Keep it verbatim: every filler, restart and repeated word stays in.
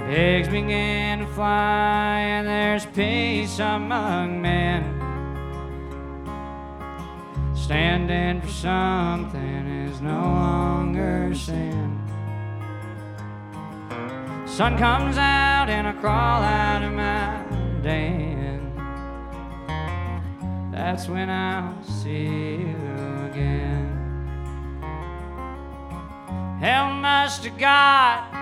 Pigs begin to fly, and there's peace among men. Standing for something is no longer sin. Sun comes out and I crawl out of my den. That's when I'll see you again. Hell must have got